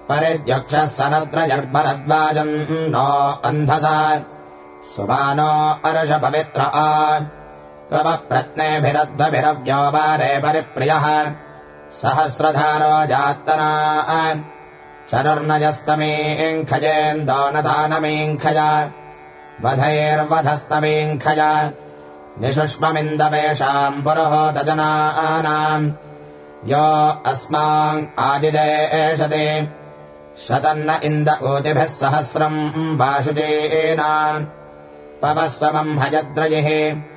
परिद्यक्षः सनद्रजर्भरद्वाजम् नो अन्धसा सुमानो अर्षपवित्र त्वमप्रत्नेभिरध्वभिरव्यो वारे परिप्रियः सहस्रधारो जात्तना चरुर्नजस्तमीङ्खजेन्दो न दानमीङ्खज वधैर्वधस्तमीङ्खज निशुष्ममिन्दवेषाम् पुरुहोतजनानाम् यो अस्मान् आदिदेशते शतन्न इन्द ऊतिभिः सहस्रम् वाशुचीनाम् पवस्वमम् हयद्रयिः